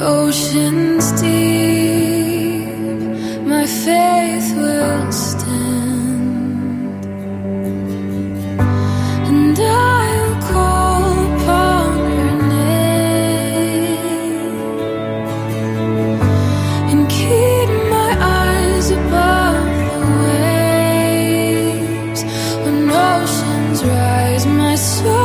oceans deep, my faith will stand, and I'll call upon your name and keep my eyes above the waves. When oceans rise, my soul